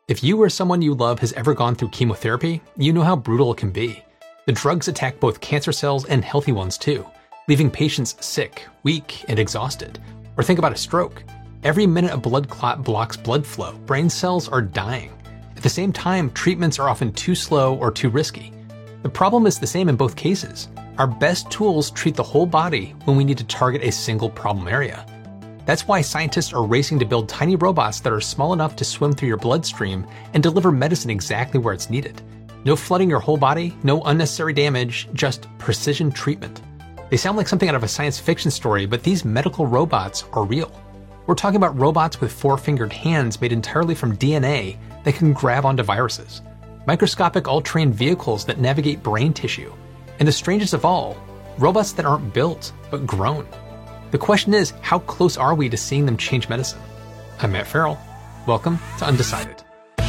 If you or someone you love has ever gone through chemotherapy, you know how brutal it can be. The drugs attack both cancer cells and healthy ones too, leaving patients sick, weak, and exhausted. Or think about a stroke. Every minute a blood clot blocks blood flow, brain cells are dying. At the same time, treatments are often too slow or too risky. The problem is the same in both cases. Our best tools treat the whole body when we need to target a single problem area. That's why scientists are racing to build tiny robots that are small enough to swim through your bloodstream and deliver medicine exactly where it's needed. No flooding your whole body, no unnecessary damage, just precision treatment. They sound like something out of a science fiction story, but these medical robots are real. We're talking about robots with four-fingered hands made entirely from DNA that can grab onto viruses. Microscopic all-terrain vehicles that navigate brain tissue. And the strangest of all, robots that aren't built, but grown. The question is, how close are we to seeing them change medicine? I'm Matt Farrell. Welcome to Undecided.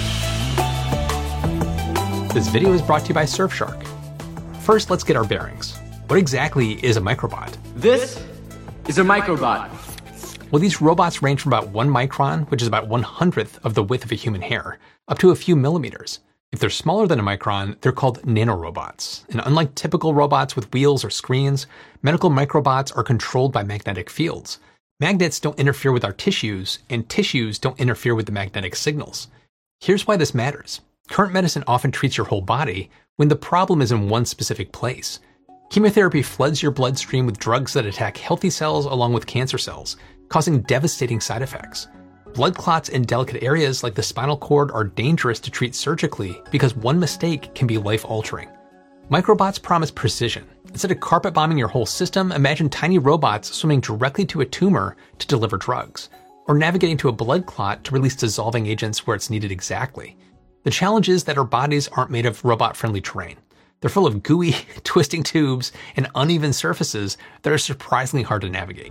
This video is brought to you by Surfshark. First, let's get our bearings. What exactly is a microbot? This is a microbot. Well, these robots range from about 1 micron, which is about 1/100th of the width of a human hair, up to a few millimeters. If they're smaller than a micron, they're called nanorobots. And unlike typical robots with wheels or screens, medical microbots are controlled by magnetic fields. Magnets don't interfere with our tissues, and tissues don't interfere with the magnetic signals. Here's why this matters. Current medicine often treats your whole body when the problem is in one specific place. Chemotherapy floods your bloodstream with drugs that attack healthy cells along with cancer cells, causing devastating side effects. Blood clots in delicate areas like the spinal cord are dangerous to treat surgically because one mistake can be life-altering. Microbots promise precision. Instead of carpet bombing your whole system, imagine tiny robots swimming directly to a tumor to deliver drugs, or navigating to a blood clot to release dissolving agents where it's needed exactly. The challenge is that our bodies aren't made of robot-friendly terrain. They're full of gooey, twisting tubes and uneven surfaces that are surprisingly hard to navigate.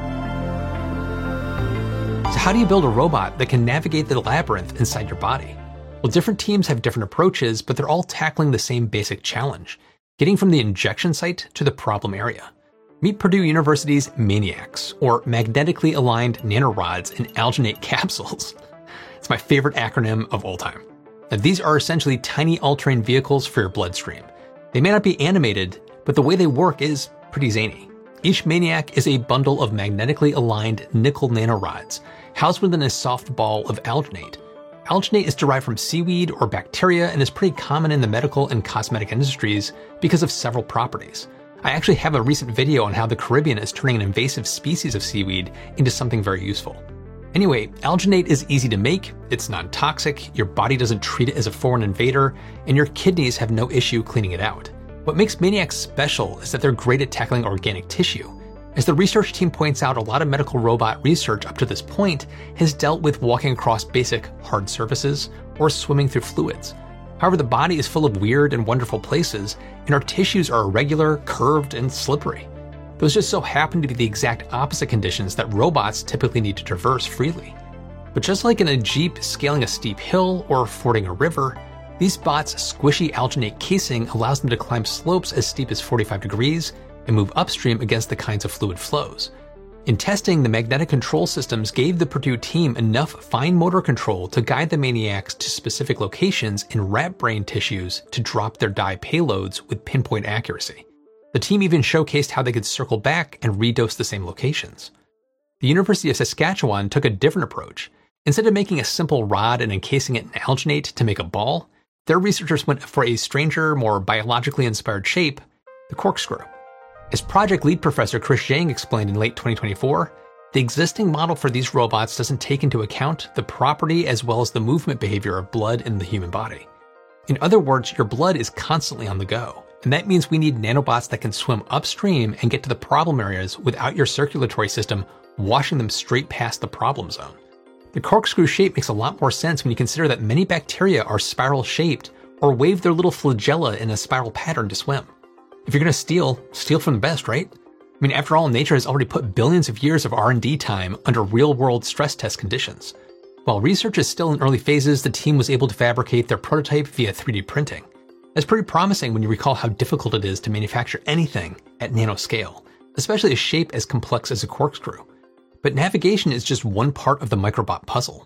So how do you build a robot that can navigate the labyrinth inside your body? Well, different teams have different approaches, but they're all tackling the same basic challenge, getting from the injection site to the problem area. Meet Purdue University's MANIACs, or Magnetically Aligned Nanorods in Alginate Capsules. It's my favorite acronym of all time. Now, these are essentially tiny all-terrain vehicles for your bloodstream. They may not be animated, but the way they work is pretty zany. Each MANIAC is a bundle of magnetically aligned nickel nanorods, housed within a soft ball of alginate. Alginate is derived from seaweed or bacteria and is pretty common in the medical and cosmetic industries because of several properties. I actually have a recent video on how the Caribbean is turning an invasive species of seaweed into something very useful. Anyway, alginate is easy to make, it's non-toxic, your body doesn't treat it as a foreign invader, and your kidneys have no issue cleaning it out. What makes MANIACs special is that they're great at tackling organic tissue. As the research team points out, a lot of medical robot research up to this point has dealt with walking across basic hard surfaces or swimming through fluids. However, the body is full of weird and wonderful places, and our tissues are irregular, curved, and slippery. Those just so happen to be the exact opposite conditions that robots typically need to traverse freely. But just like in a Jeep scaling a steep hill or fording a river, these bots' squishy alginate casing allows them to climb slopes as steep as 45 degrees and move upstream against the kinds of fluid flows. In testing, the magnetic control systems gave the Purdue team enough fine motor control to guide the MANIACs to specific locations in rat brain tissues to drop their dye payloads with pinpoint accuracy. The team even showcased how they could circle back and redose the same locations. The University of Saskatchewan took a different approach. Instead of making a simple rod and encasing it in alginate to make a ball, their researchers went for a stranger, more biologically inspired shape, the corkscrew. As project lead professor Chris Zhang explained in late 2024, the existing model for these robots doesn't take into account the property as well as the movement behavior of blood in the human body. In other words, your blood is constantly on the go, and that means we need nanobots that can swim upstream and get to the problem areas without your circulatory system washing them straight past the problem zone. The corkscrew shape makes a lot more sense when you consider that many bacteria are spiral-shaped or wave their little flagella in a spiral pattern to swim. If you're going to steal from the best, right? I mean, after all, nature has already put billions of years of R&D time under real-world stress test conditions. While research is still in early phases, the team was able to fabricate their prototype via 3D printing. That's pretty promising when you recall how difficult it is to manufacture anything at nanoscale, especially a shape as complex as a corkscrew. But navigation is just one part of the microbot puzzle.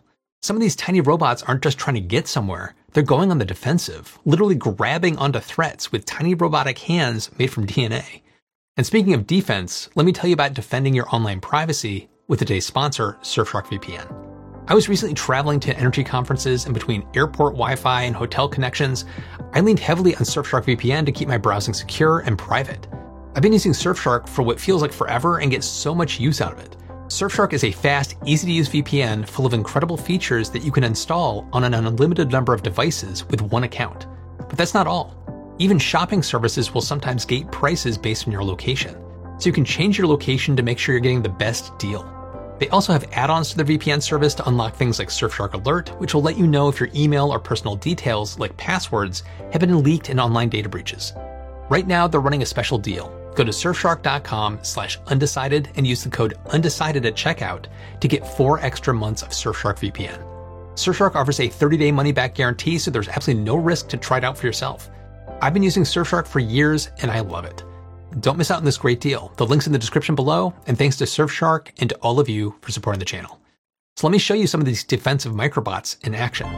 Some of these tiny robots aren't just trying to get somewhere, they're going on the defensive, literally grabbing onto threats with tiny robotic hands made from DNA. And speaking of defense, let me tell you about defending your online privacy with today's sponsor, Surfshark VPN. I was recently traveling to energy conferences, and between airport Wi-Fi and hotel connections, I leaned heavily on Surfshark VPN to keep my browsing secure and private. I've been using Surfshark for what feels like forever and get so much use out of it. Surfshark is a fast, easy-to-use VPN full of incredible features that you can install on an unlimited number of devices with one account. But that's not all. Even shopping services will sometimes gate prices based on your location, so you can change your location to make sure you're getting the best deal. They also have add-ons to their VPN service to unlock things like Surfshark Alert, which will let you know if your email or personal details, like passwords, have been leaked in online data breaches. Right now, they're running a special deal. Go to surfshark.com/undecided and use the code undecided at checkout to get 4 extra months of Surfshark VPN. Surfshark offers a 30-day money-back guarantee, so there's absolutely no risk to try it out for yourself. I've been using Surfshark for years, and I love it. Don't miss out on this great deal. The link's in the description below, and thanks to Surfshark and to all of you for supporting the channel. So let me show you some of these defensive microbots in action.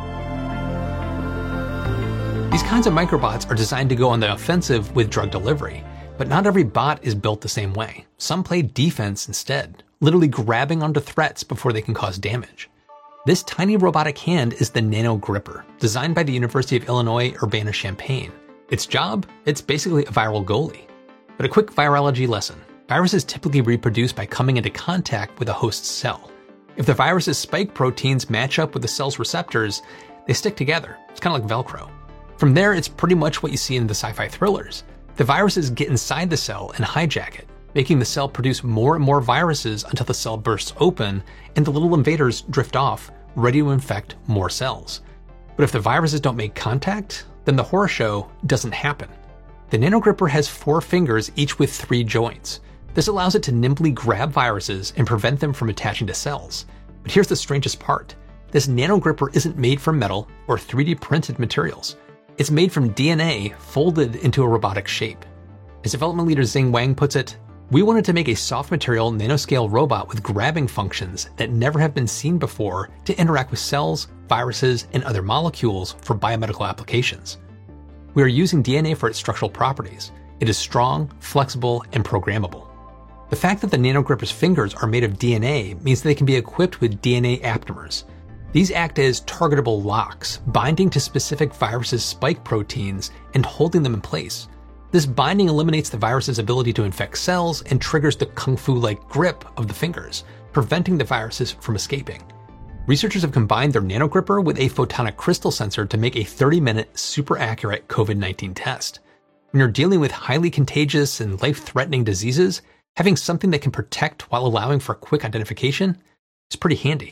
These kinds of microbots are designed to go on the offensive with drug delivery, but not every bot is built the same way. Some play defense instead, literally grabbing onto threats before they can cause damage. This tiny robotic hand is the Nano Gripper, designed by the University of Illinois Urbana-Champaign. Its job? It's basically a viral goalie. But a quick virology lesson. Viruses typically reproduce by coming into contact with a host cell. If the virus's spike proteins match up with the cell's receptors, they stick together. It's kind of like Velcro. From there, it's pretty much what you see in the sci-fi thrillers. The viruses get inside the cell and hijack it, making the cell produce more and more viruses until the cell bursts open and the little invaders drift off, ready to infect more cells. But if the viruses don't make contact, then the horror show doesn't happen. The Nano Gripper has 4 fingers, each with 3 joints. This allows it to nimbly grab viruses and prevent them from attaching to cells. But here's the strangest part. This Nano Gripper isn't made from metal or 3D printed materials. It's made from DNA folded into a robotic shape. As development leader Xing Wang puts it, "We wanted to make a soft material nanoscale robot with grabbing functions that never have been seen before to interact with cells, viruses, and other molecules for biomedical applications. We are using DNA for its structural properties. It is strong, flexible, and programmable." The fact that the Nano Gripper's fingers are made of DNA means they can be equipped with DNA aptamers. These act as targetable locks, binding to specific viruses' spike proteins and holding them in place. This binding eliminates the virus's ability to infect cells and triggers the kung fu-like grip of the fingers, preventing the viruses from escaping. Researchers have combined their Nano Gripper with a photonic crystal sensor to make a 30-minute, super-accurate COVID-19 test. When you're dealing with highly contagious and life-threatening diseases, having something that can protect while allowing for quick identification is pretty handy.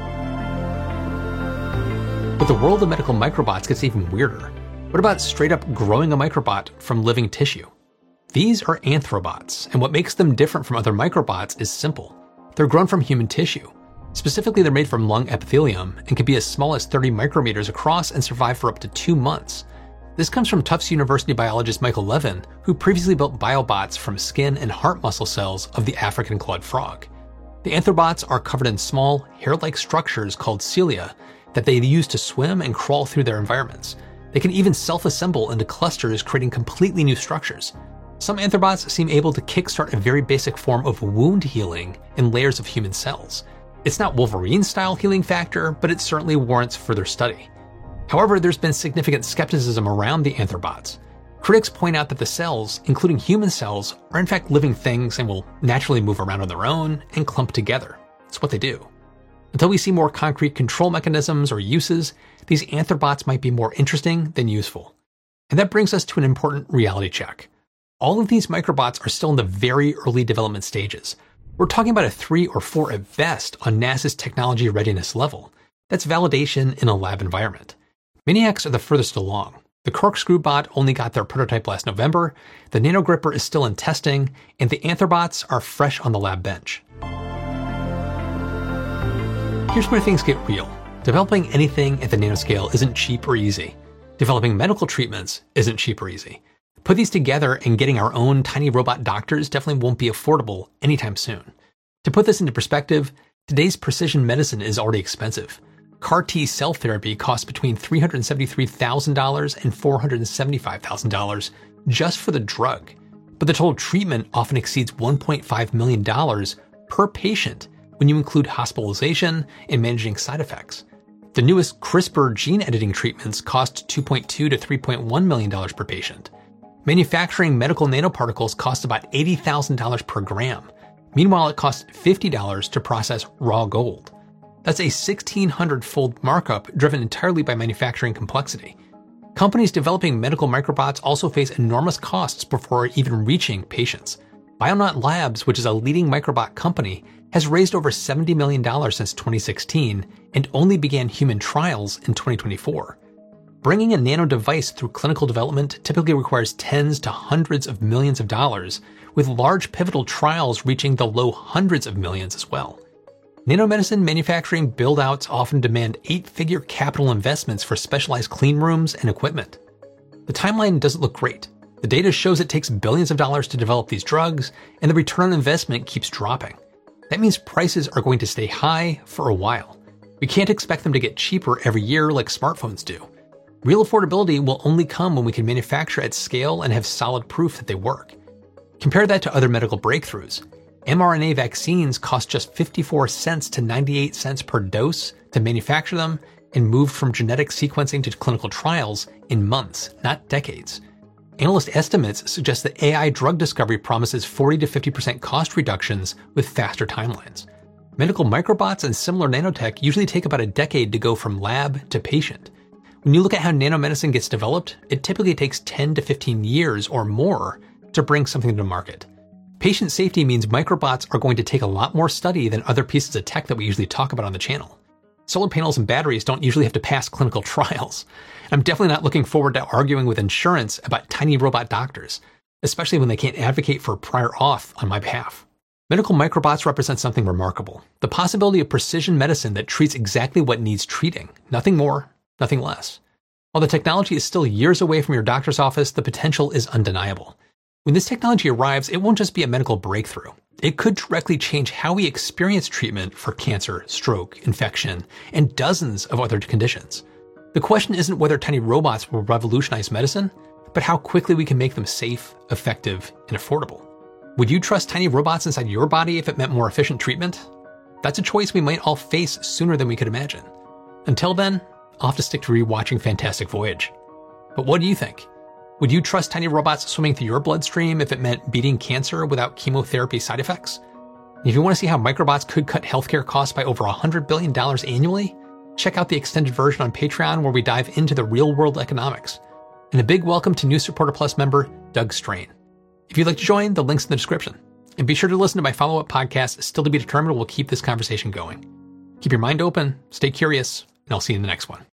But the world of medical microbots gets even weirder. What about straight up growing a microbot from living tissue? These are anthrobots, and what makes them different from other microbots is simple. They're grown from human tissue. Specifically, they're made from lung epithelium and can be as small as 30 micrometers across and survive for up to 2 months. This comes from Tufts University biologist Michael Levin, who previously built biobots from skin and heart muscle cells of the African clawed frog. The anthrobots are covered in small, hair-like structures called cilia that they use to swim and crawl through their environments. They can even self-assemble into clusters, creating completely new structures. Some anthrobots seem able to kickstart a very basic form of wound healing in layers of human cells. It's not Wolverine-style healing factor, but it certainly warrants further study. However, there's been significant skepticism around the anthrobots. Critics point out that the cells, including human cells, are in fact living things and will naturally move around on their own and clump together. It's what they do. Until we see more concrete control mechanisms or uses, these anthrobots might be more interesting than useful. And that brings us to an important reality check. All of these microbots are still in the very early development stages. We're talking about a 3 or 4 at best on NASA's technology readiness level. That's validation in a lab environment. Maniacs are the furthest along. The Corkscrew bot only got their prototype last November, the Nano Gripper is still in testing, and the anthrobots are fresh on the lab bench. Here's where things get real. Developing anything at the nanoscale isn't cheap or easy. Developing medical treatments isn't cheap or easy. Put these together and getting our own tiny robot doctors definitely won't be affordable anytime soon. To put this into perspective, today's precision medicine is already expensive. CAR T cell therapy costs between $373,000 and $475,000 just for the drug, but the total treatment often exceeds $1.5 million per patient when you include hospitalization and managing side effects. The newest CRISPR gene editing treatments cost $2.2 to $3.1 million per patient. Manufacturing medical nanoparticles costs about $80,000 per gram. Meanwhile, it costs $50 to process raw gold. That's a 1,600-fold markup driven entirely by manufacturing complexity. Companies developing medical microbots also face enormous costs before even reaching patients. Bionaught Labs, which is a leading microbot company, has raised over $70 million since 2016 and only began human trials in 2024. Bringing a nano device through clinical development typically requires tens to hundreds of millions of dollars, with large pivotal trials reaching the low hundreds of millions as well. Nanomedicine manufacturing build-outs often demand 8-figure capital investments for specialized clean rooms and equipment. The timeline doesn't look great. The data shows it takes billions of dollars to develop these drugs, and the return on investment keeps dropping. That means prices are going to stay high for a while. We can't expect them to get cheaper every year like smartphones do. Real affordability will only come when we can manufacture at scale and have solid proof that they work. Compare that to other medical breakthroughs. mRNA vaccines cost just 54 cents to 98 cents per dose to manufacture them and moved from genetic sequencing to clinical trials in months, not decades. Analyst estimates suggest that AI drug discovery promises 40 to 50% cost reductions with faster timelines. Medical microbots and similar nanotech usually take about a decade to go from lab to patient. When you look at how nanomedicine gets developed, it typically takes 10 to 15 years or more to bring something to market. Patient safety means microbots are going to take a lot more study than other pieces of tech that we usually talk about on the channel. Solar panels and batteries don't usually have to pass clinical trials. I'm definitely not looking forward to arguing with insurance about tiny robot doctors, especially when they can't advocate for prior auth on my behalf. Medical microbots represent something remarkable. The possibility of precision medicine that treats exactly what needs treating. Nothing more, nothing less. While the technology is still years away from your doctor's office, the potential is undeniable. When this technology arrives, it won't just be a medical breakthrough. It could directly change how we experience treatment for cancer, stroke, infection, and dozens of other conditions. The question isn't whether tiny robots will revolutionize medicine, but how quickly we can make them safe, effective, and affordable. Would you trust tiny robots inside your body if it meant more efficient treatment? That's a choice we might all face sooner than we could imagine. Until then, I'll have to stick to rewatching Fantastic Voyage. But what do you think? Would you trust tiny robots swimming through your bloodstream if it meant beating cancer without chemotherapy side effects? And if you want to see how microbots could cut healthcare costs by over $100 billion annually, check out the extended version on Patreon where we dive into the real-world economics. And a big welcome to new Supporter Plus member, Doug Strain. If you'd like to join, the link's in the description. And be sure to listen to my follow-up podcast, Still to Be Determined. We'll keep this conversation going. Keep your mind open, stay curious, and I'll see you in the next one.